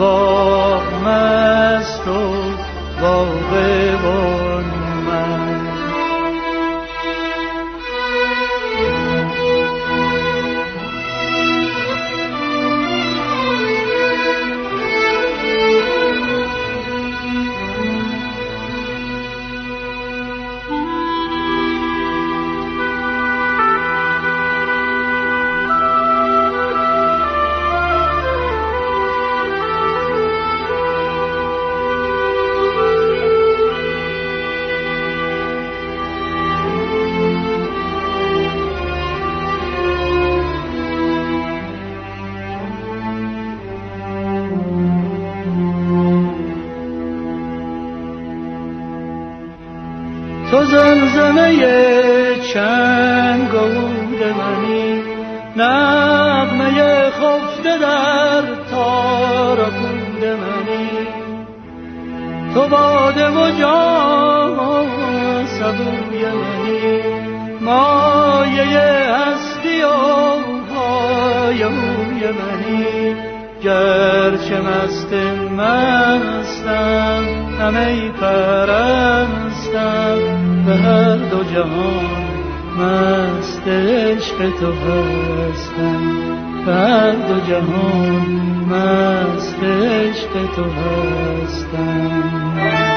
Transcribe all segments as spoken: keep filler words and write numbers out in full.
باغ مست و باغبان من. تو زمزمه چنگ و عود منی، نغمه خفته در تار و پود منی. تو باده و جام سبوی منی، مایه هستی و های اوی منی. گرچه مست مستم همه پرستم، به هر دو جهان مست عشق تو هستم. به هر دو جهان مست عشق تو هستم.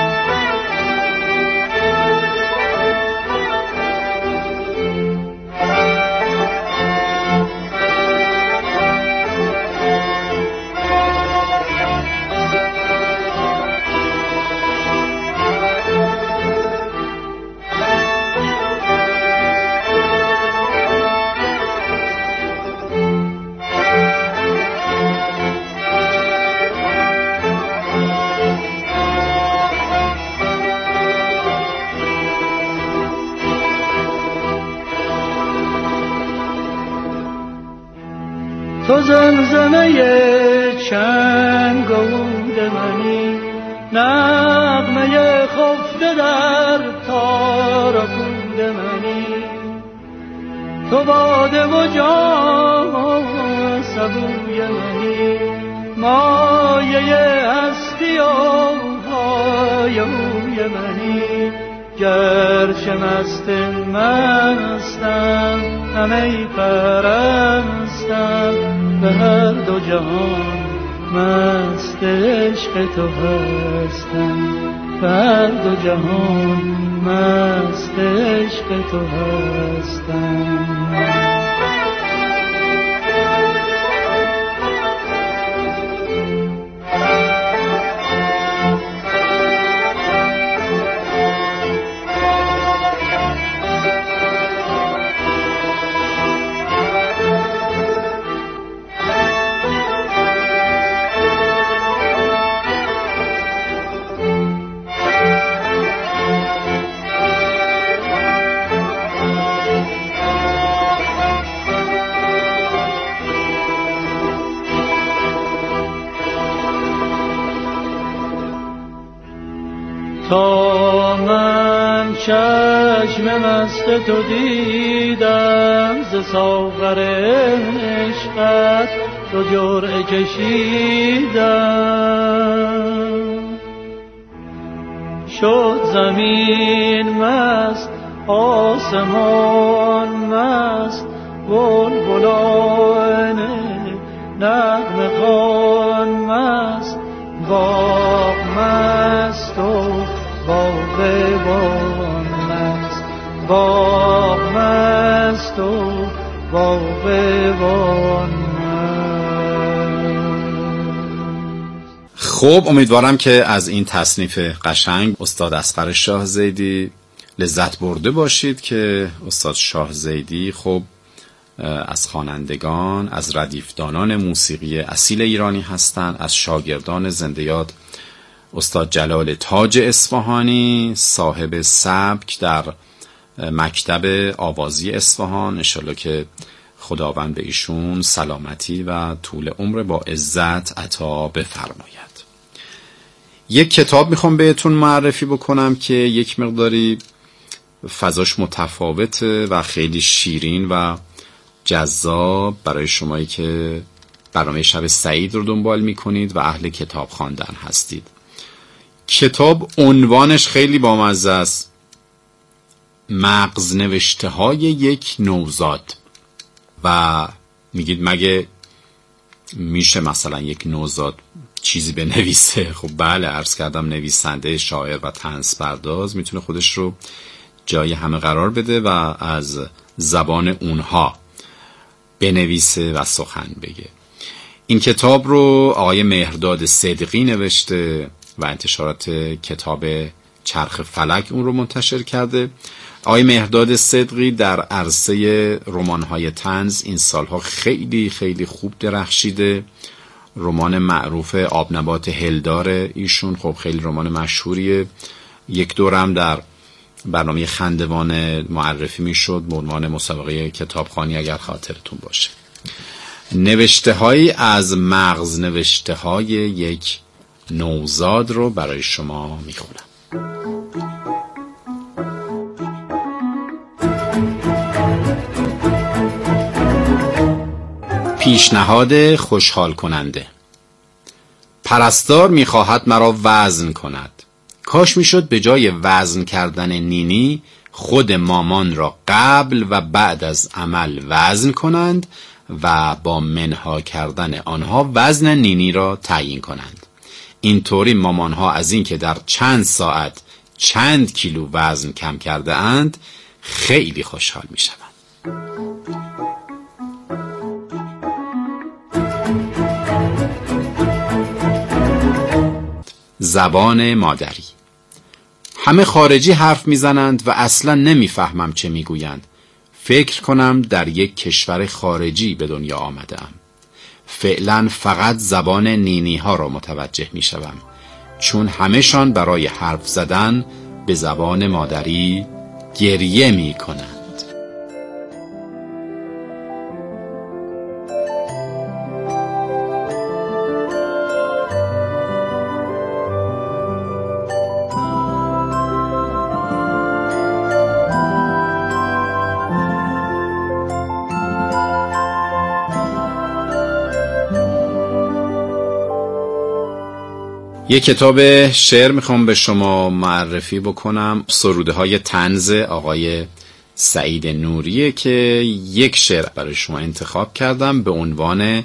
تو زمزمه چنگ و عود منی، نغمه خفته در تار و پود منی. تو باده و جام سبوی منی، مایه هستی و های اوی منی. گرچه مست مستم همه پرستم، به هر دو جهان مست عشق تو هستم. به هر دو جهان مست عشق تو هستم. تا من چشم مست تو دیدم، ز ساغر عشقت دو جرعه کشیدم. شد زمین مست، آسمان مست، بلبلان نغمه خوان مست. باغ مست و باغبان مست، باغ مست و باغبان مست. خب امیدوارم که از این تصنیف قشنگ استاد اصغر شاه زیدی لذت برده باشید که استاد شاه زیدی خب از خوانندگان، از ردیفدانان موسیقی اصیل ایرانی هستند. از شاگردان زنده یاد استاد جلال تاج اصفهانی، صاحب سبک در مکتب آوازی اصفهان. انشالله که خداوند به ایشون سلامتی و طول عمر با عزت عطا بفرماید. یک کتاب میخوام بهتون معرفی بکنم که یک مقداری فضاش متفاوته و خیلی شیرین و جذاب برای شمایی که برنامه شب سعید رو دنبال میکنید و اهل کتاب خواندن هستید. کتاب عنوانش خیلی بامزه است، مغز نوشته های یک نوزاد. و میگید مگه میشه مثلا یک نوزاد چیزی بنویسه؟ خب بله، عرض کردم نویسنده، شاعر و طنز پرداز میتونه خودش رو جای همه قرار بده و از زبان اونها بنویسه و سخن بگه. این کتاب رو آقای مهرداد صدقی نوشته و انتشارات کتاب چرخ فلک اون رو منتشر کرده. آقای مهرداد صدقی در عرصه رمان‌های طنز این سالها خیلی خیلی خوب درخشیده. رمان معروف آبنبات هلدار ایشون خب خیلی رمان مشهوریه. یک دورم در برنامه خندوان معرفی میشد به عنوان مسابقه کتابخوانی اگر خاطرتون باشه. نوشته هایی از مغز نوشته های یک نوزاد رو برای شما میخونم. پیشنهاد خوشحال کننده. پرستار میخواهد مرا وزن کند. کاش میشد به جای وزن کردن نینی خود مامان را قبل و بعد از عمل وزن کنند و با منها کردن آنها وزن نینی را تعیین کنند. اینطوری مامان ها از این که در چند ساعت چند کیلو وزن کم کرده اند خیلی خوشحال می شوند. زبان مادری. همه خارجی حرف میزنند و اصلا نمیفهمم چه میگویند. فکر کنم در یک کشور خارجی به دنیا آمدم. فعلا فقط زبان نینی ها را متوجه میشوم، چون همه‌شان برای حرف زدن به زبان مادری گریه میکنند. یک کتاب شعر میخوام به شما معرفی بکنم، سروده های طنز آقای سعید نوریه که یک شعر برای شما انتخاب کردم به عنوان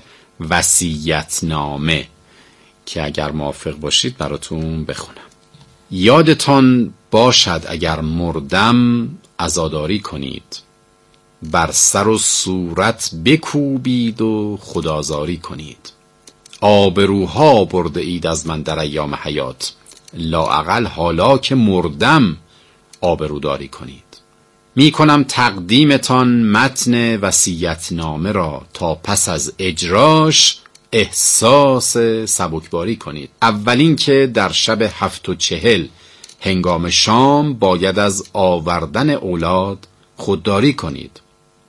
وصیت‌نامه که اگر موافق باشید براتون بخونم. یادتان باشد اگر مردم عزاداری کنید، بر سر و صورت بکوبید و خدازاری کنید. آبروها برده اید از من در ایام حیات، لااقل حالا که مردم آبروداری کنید. می کنم تقدیمتان متن وصیت‌نامه را تا پس از اجراش احساس سبکباری کنید. اولین که در شب هفت و چهل هنگام شام باید از آوردن اولاد خودداری کنید.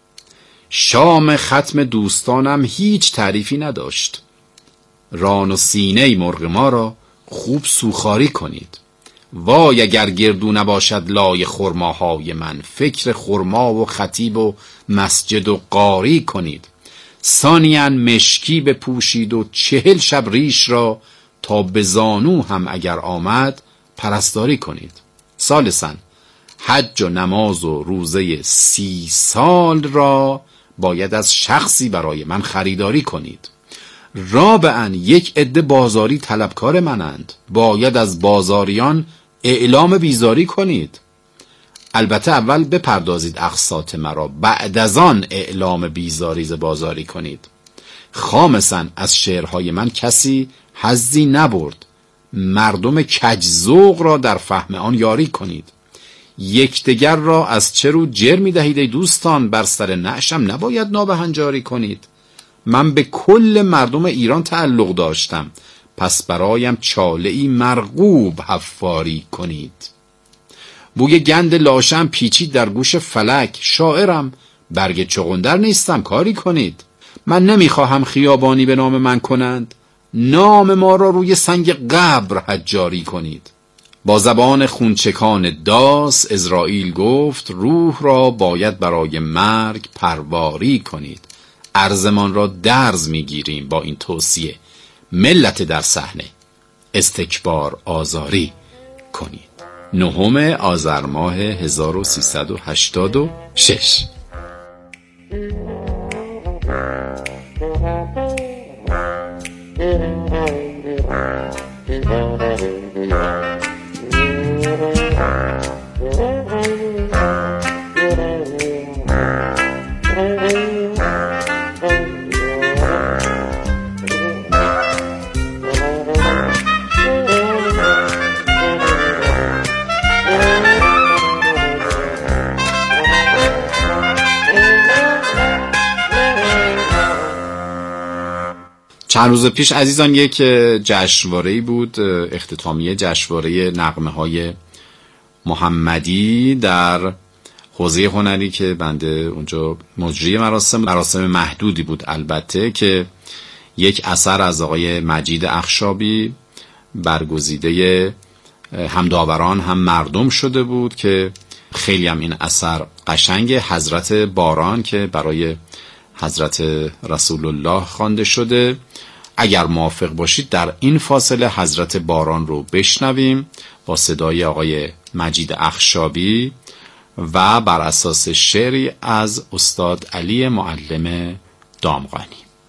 شام ختم دوستانم هیچ تعریفی نداشت. ران و سینه مرغ ما را خوب سوخاری کنید. وای اگر گردو نباشد لای خرماهای من، فکر خرما و خطیب و مسجد و قاری کنید. ثانیاً مشکی بپوشید و چهل شب ریش را تا به زانو هم اگر آمد پرستاری کنید. ثالثاً حج و نماز و روزه سی سال را باید از شخصی برای من خریداری کنید. رابعاً یک عده بازاری طلبکار منند، باید از بازاریان اعلام بیزاری کنید. البته اول بپردازید اقساط مرا، بعد از آن اعلام بیزاری ز بازاری کنید. خامساً از شعرهای من کسی حظی نبرد، مردم کجذوق را در فهم آن یاری کنید. یکدیگر را از چه رو جر می دهید ای دوستان؟ بر سر نعشم نباید نابهنجاری کنید. من به کل مردم ایران تعلق داشتم، پس برایم چاله‌ای مرغوب حفاری کنید. بوی گند لاشم پیچید در گوش فلک، شاعرم برگ چغندر نیستم کاری کنید. من نمیخواهم خیابانی به نام من کنند، نام ما را روی سنگ قبر حجاری کنید. با زبان خونچکان داس اسرائیل گفت روح را باید برای مرگ پرواری کنید. ارزمان را درز میگیریم با این توصیه: ملت در صحنه، استکبار آزاری کنید. نهم آذر ماه هزار و سیصد و هشتاد و شش. چند روز پیش عزیزان یک جشنواره‌ای بود، اختتامیه جشنواره نغمه‌های محمدی در حوزه هنری که بنده اونجا مجری مراسم مراسم محدودی بود البته، که یک اثر از آقای مجید اخشابی برگزیده هم داوران هم مردم شده بود که خیلی هم این اثر قشنگ، حضرت باران که برای حضرت رسول الله خوانده شده. اگر موافق باشید در این فاصله حضرت باران رو بشنویم با صدای آقای مجید اخشابی و بر اساس شعری از استاد علی معلم دامغانی.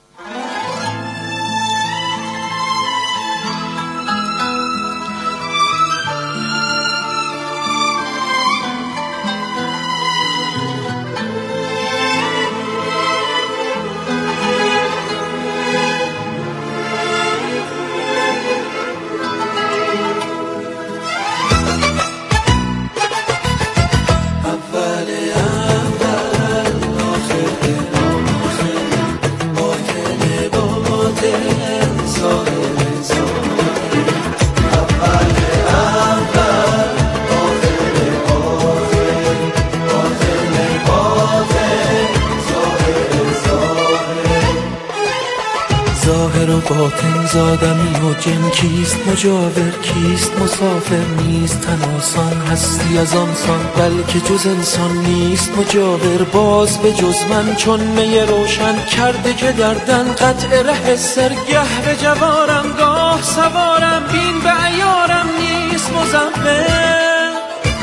ظاهر و باطن زادمی و جن، کیست مجاور کیست مسافر، نیست تن آسان هستی از آنسان، بلکه جز انسان نیست مجاور. باز به جز من چون می روشن کرده که گردن قطع ره سرگه به جوارم، گاه سوارم بین به عیارم نیست مزمر.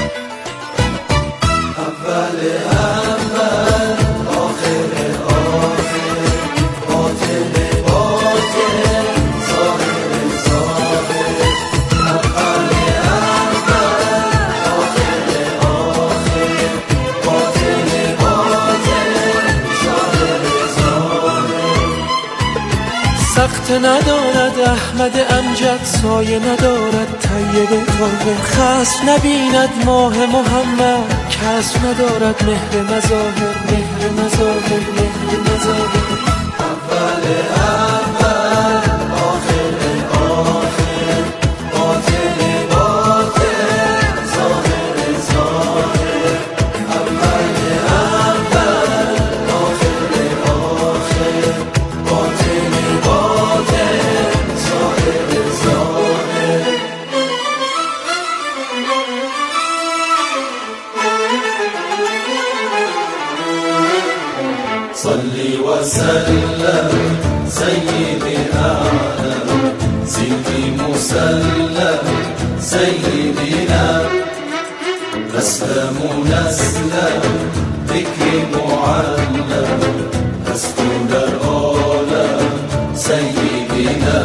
اول اول آخر آخر، باطن باطن ظاهر ظاهر. اول اول آخر آخر، باطن باطن ظاهر ظاهر. سخت ندارد احمد امجد، سایه ندارد طیب طاهر، خصم نبیند ماه محمد، کسب ندارد مهر مظاهر، مهر مظاهر، مهر مظاهر. اول اول آخر آخر، باطن باطن ظاهر ظاهر. اول اول آخر آخر، باطن باطن ظاهر ظاهر. صلی و سلم سیدی اعلم، سیدی مسلم سیدنا، اسلم نسلم ذکری معلم، هستو در عالم سیدنا.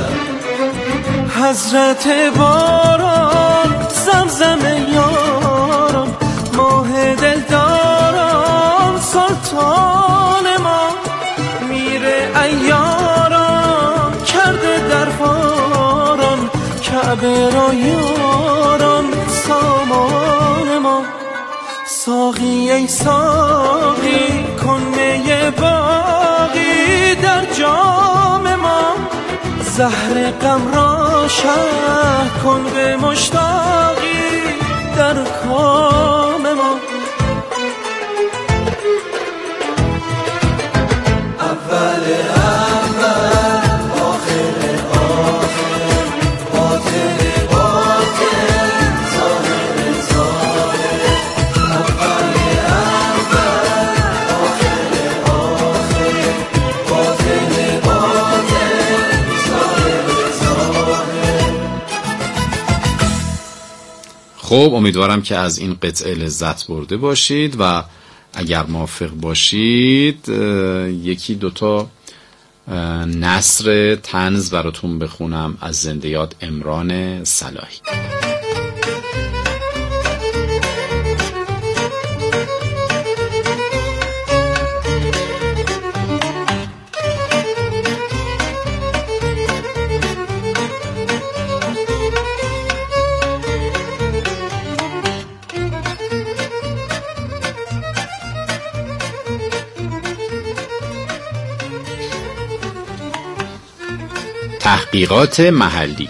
حضرت باران زمزم یاران، ماه دلداران سلطان ما، میره ایاران کرده در باران، کعبه را یاران سامان ما. ساقی ای ساقی کن می باقی در جام ما، زهر غم را شه کن به مشتاقی در کام ما. اول اول آخر آخر، باطن باطن ظاهر ظاهر. اول اول آخر آخر، خب امیدوارم که از این قطعه لذت برده باشید و اگر موافق باشید یکی دوتا نثر طنز براتون بخونم از زنده یاد عمران صلاحی. تحقیقات محلی.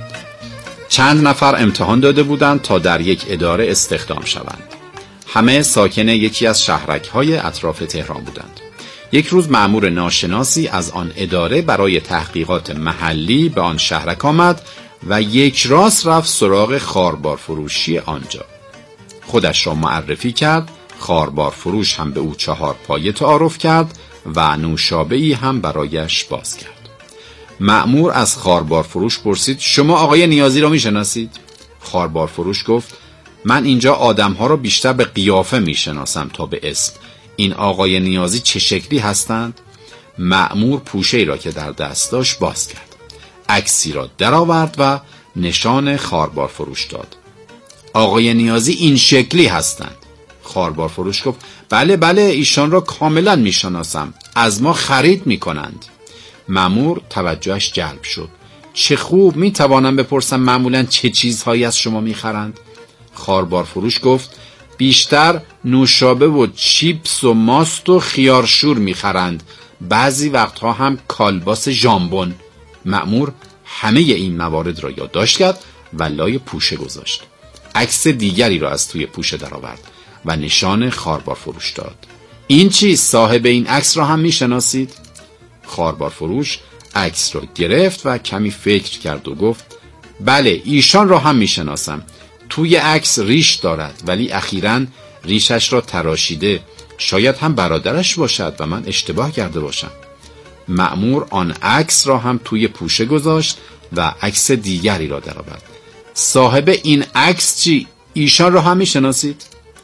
چند نفر امتحان داده بودند تا در یک اداره استخدام شوند. همه ساکن یکی از شهرک‌های اطراف تهران بودند. یک روز مأمور ناشناسی از آن اداره برای تحقیقات محلی به آن شهرک آمد و یک راست رفت سراغ خاربار فروشی آنجا. خودش را معرفی کرد، خاربار فروش هم به او چهار پایه تعارف کرد و نوشابه‌ای هم برایش باز کرد. مأمور از خاربار فروش پرسید شما آقای نیازی را میشناسید؟ خاربار فروش گفت من اینجا آدمها را بیشتر به قیافه میشناسم تا به اسم. این آقای نیازی چه شکلی هستند؟ مأمور پوشه‌ای را که در دست داشت باز کرد. عکسی را درآورد و نشان خاربار فروش داد. آقای نیازی این شکلی هستند. خاربار فروش گفت بله بله ایشان را کاملا میشناسم، از ما خرید میکنند. مأمور توجهش جلب شد. چه خوب، می توانم بپرسم معمولاً چه چیزهایی از شما می خرند؟ خاربار فروش گفت بیشتر نوشابه و چیپس و ماست و خیارشور می خرند. بعضی وقتها هم کالباس ژامبون. مأمور همه این موارد را یادداشت کرد و لای پوشه گذاشت. عکس دیگری را از توی پوشه درآورد و نشان خاربار فروش داد. این چیز صاحب این عکس را هم می شناسید؟ خاربار فروش عکس را گرفت و کمی فکر کرد و گفت بله ایشان را هم میشناسم. توی عکس ریش دارد ولی اخیراً ریشش را تراشیده. شاید هم برادرش باشد و من اشتباه کرده باشم. مأمور آن عکس را هم توی پوشه گذاشت و عکس دیگری را درآورد. صاحب این عکس چی؟ ایشان را هم میشناسید؟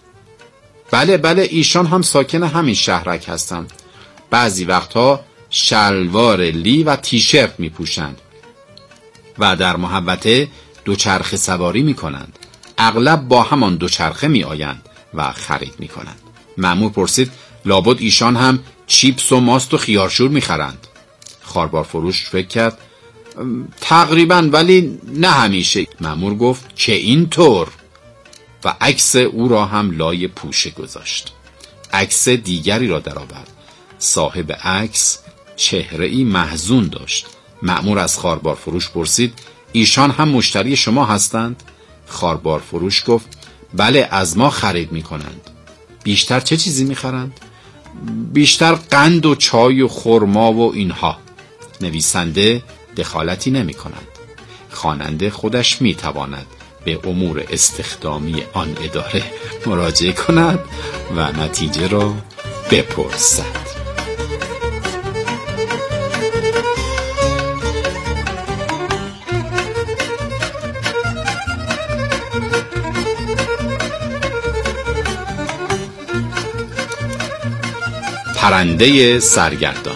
بله بله ایشان هم ساکن همین شهرک هستند. بعضی وقتها شلوار لی و تیشرت می پوشند و در محوطه دوچرخه سواری می کنند. اغلب با همان دوچرخه می آیند و خرید می کنند. مأمور پرسید لابد ایشان هم چیپس و ماست و خیارشور می خرند. خاربار فروش فکر کرد تقریبا ولی نه همیشه. مأمور گفت که اینطور و عکس او را هم لای پوشه گذاشت. عکس دیگری را درآورد. صاحب عکس چهره‌ای محزون داشت. مأمور از خاربار فروش پرسید ایشان هم مشتری شما هستند؟ خاربار فروش گفت بله از ما خرید می کنند. بیشتر چه چیزی می خرند؟ بیشتر قند و چای و خرما و اینها. نویسنده دخالتی نمی کند. خواننده خودش می تواند به امور استخدامی آن اداره مراجعه کند و نتیجه را بپرسد. پرنده سرگردان.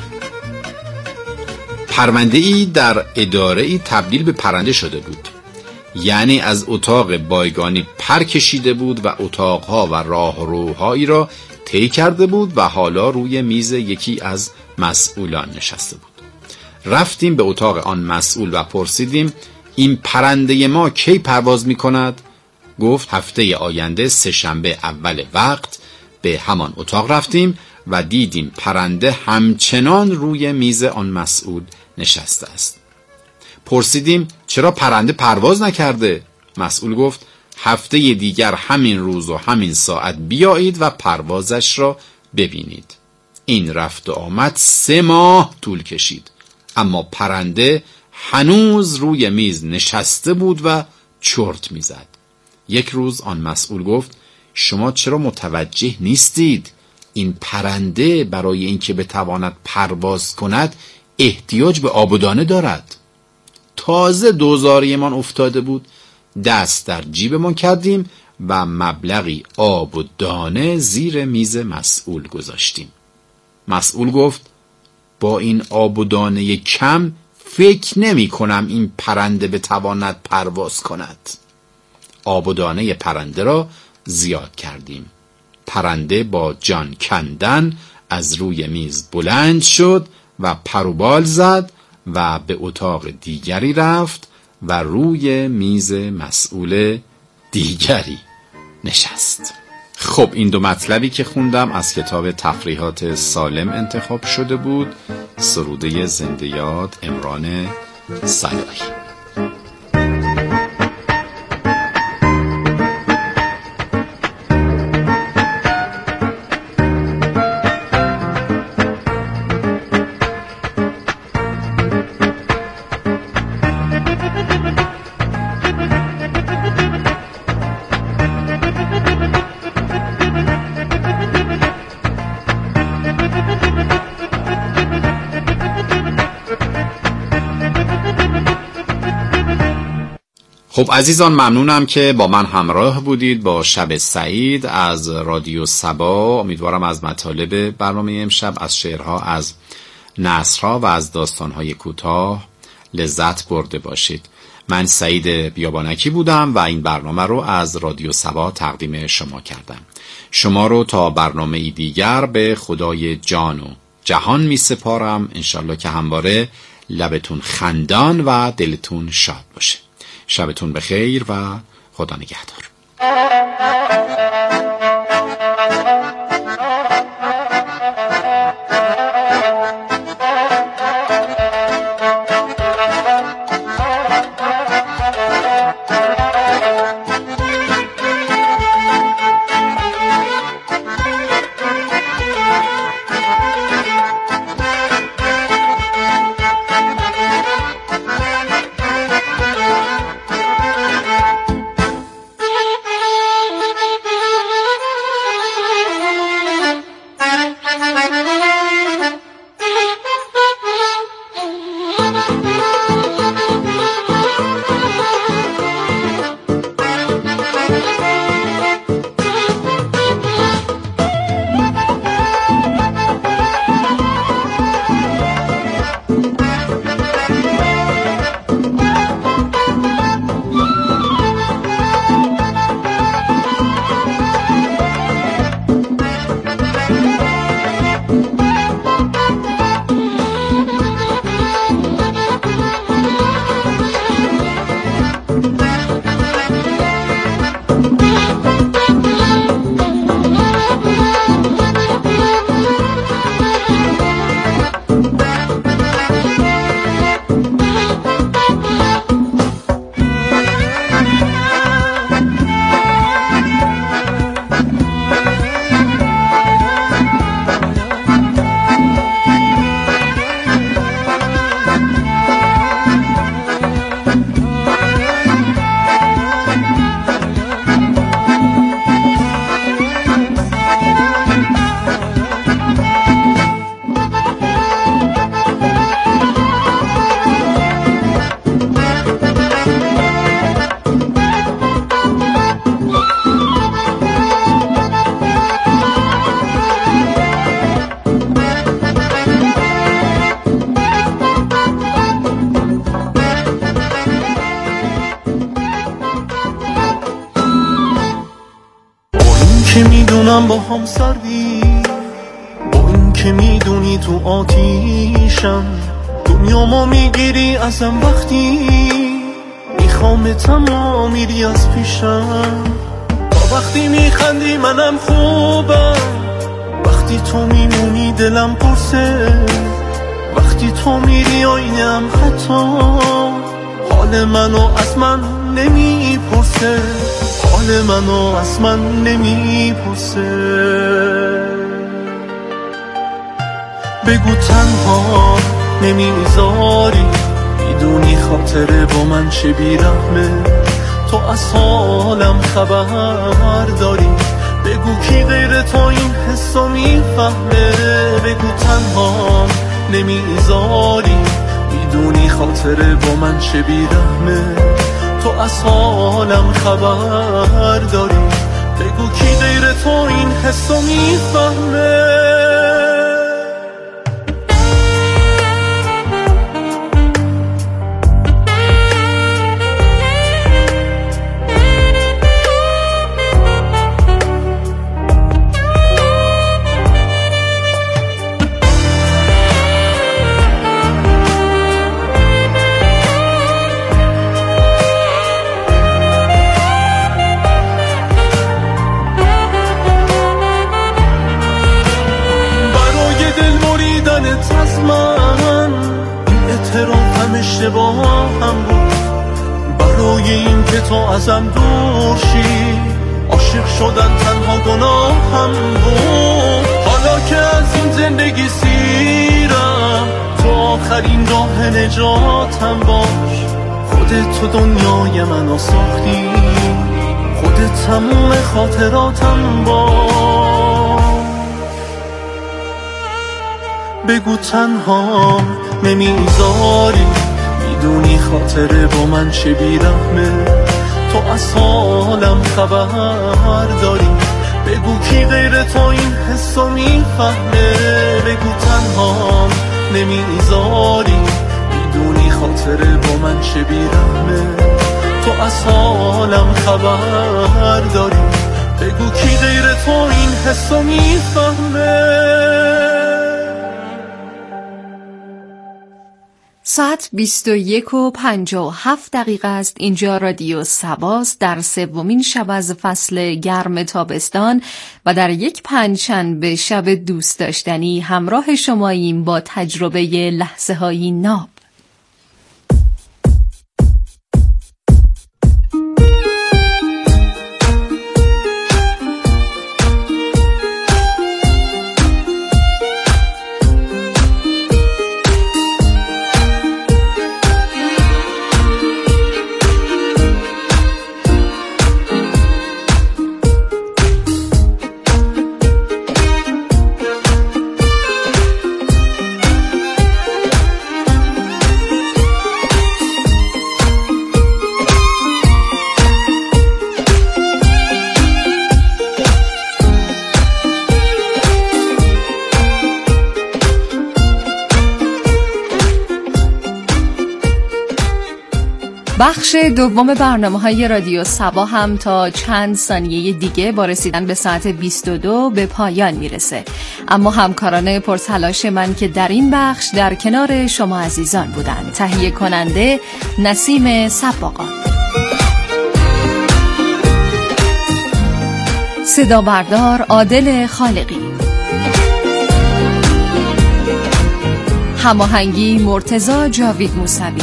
پرونده‌ای در اداره‌ای تبدیل به پرنده شده بود. یعنی از اتاق بایگانی پر کشیده بود و اتاقها و راهروهایی را طی کرده بود و حالا روی میز یکی از مسئولان نشسته بود. رفتیم به اتاق آن مسئول و پرسیدیم این پرنده ما کی پرواز می کند؟ گفت هفته آینده سه شنبه اول وقت. به همان اتاق رفتیم و دیدیم پرنده همچنان روی میز آن مسئول نشسته است. پرسیدیم چرا پرنده پرواز نکرده؟ مسئول گفت هفته دیگر همین روز و همین ساعت بیایید و پروازش را ببینید. این رفت و آمد سه ماه طول کشید، اما پرنده هنوز روی میز نشسته بود و چرت میزد. یک روز آن مسئول گفت شما چرا متوجه نیستید؟ این پرنده برای اینکه بتواند پرواز کند احتیاج به آب و دانه دارد. تازه دوزاریمان افتاده بود، دست در جیبمان کردیم و مبلغی آب و دانه زیر میز مسئول گذاشتیم. مسئول گفت با این آب و دانه کم فکر نمی کنم این پرنده بتواند پرواز کند. آب و دانه پرنده را زیاد کردیم. پرنده با جان کندن از روی میز بلند شد و پروبال زد و به اتاق دیگری رفت و روی میز مسئول دیگری نشست. خب این دو مطلبی که خوندم از کتاب تفریحات سالم انتخاب شده بود. سروده زنده یاد عمران صلاحی. خب عزیزان، ممنونم که با من همراه بودید با شب سعید از رادیو سبا. امیدوارم از مطالب برنامه امشب، از شعرها، از نثرها و از داستانهای کوتاه لذت برده باشید. من سعید بیابانکی بودم و این برنامه رو از رادیو سبا تقدیم شما کردم. شما رو تا برنامه دیگر به خدای جان و جهان می سپارم. انشالله که همواره لبتون خندان و دلتون شاد باشه. شبتون بخیر و خدا نگهدار. میدونم با هم سردی، با این که میدونی تو آتیشم، دنیا ما میگیری ازم وقتی میخوام تمام میری از پیشم. تا وقتی میخندی منم خوبم، وقتی تو میمونی دلم پرسه، وقتی تو میری آینم خطا، حال منو از من نمیپرسه، حال منو از من نمیپرسه. بگو تنها نمیذاری، میدونی خاطره با من چه بیرحمه، تو از حالم خبر داری، بگو کی غیر تو این حسو میفهمه. بگو تنها نمیذاری، میدونی خاطره با من چه بیرحمه، تو از حالم خبر داری، بگو کی غیر تو این حسو میفهمه. از من این اعترافم اشتباهم بود، برای این که تو ازم دور شی، عاشق شدن تنها گناهم بود. حالا که از این زندگی سیرم، تو آخرین راه نجاتم باش. خودت تو دنیای منو ساختی، خودت تموم خاطراتم باش. بگو تنها نمیذاری، میدونی خاطره با من چه بیرحمه. تو از حالم خبر داری، بگو کی غیر تو این حسو میفهمه. بگو تنها نمیذاری، میدونی خاطره با من چه بیرحمه. تو از حالم خبر داری، بگو کی غیر تو این حسو میفهمه. ساعت بیست و یک و پنجاه و هفت دقیقه است. اینجا رادیو سباست در سومین شب از فصل گرم تابستان و در یک پنجشنبه شب دوست داشتنی همراه شماییم با تجربه لحظه های ناب. بخش دوم برنامه‌های رادیو سبا هم تا چند ثانیه دیگه با رسیدن به ساعت بیست و دو به پایان میرسه. اما همکاران پرتلاش من که در این بخش در کنار شما عزیزان بودند. تهیه کننده نسیم سباقان، صدا بردار عادل خالقی، هماهنگی مرتضی جاوید موسوی،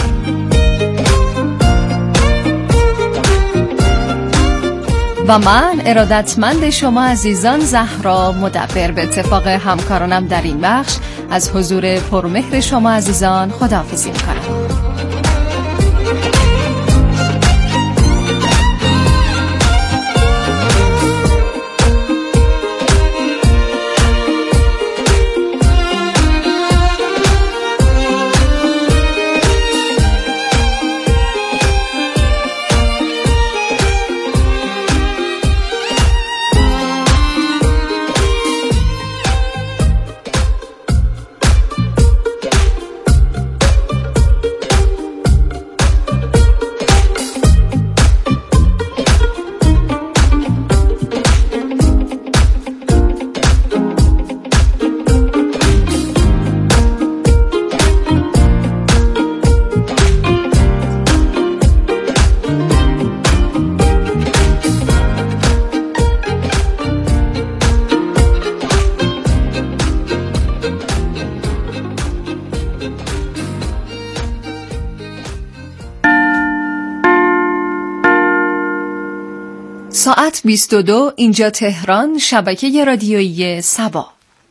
و من ارادتمند شما عزیزان زهرا مدبر به اتفاق همکارانم در این بخش از حضور پرمهر شما عزیزان خداحافظی می‌کنم. ساعت بیست و دو، اینجا تهران، شبکه رادیویی سبا.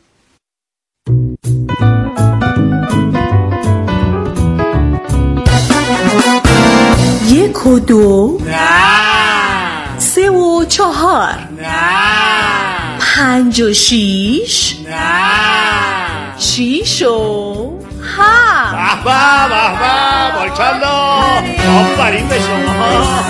یک و دو، نه. سه و چهار، نه. پنج و شیش، نه. شیش و هفت. به به به به، بارکالله، آفرین به شما.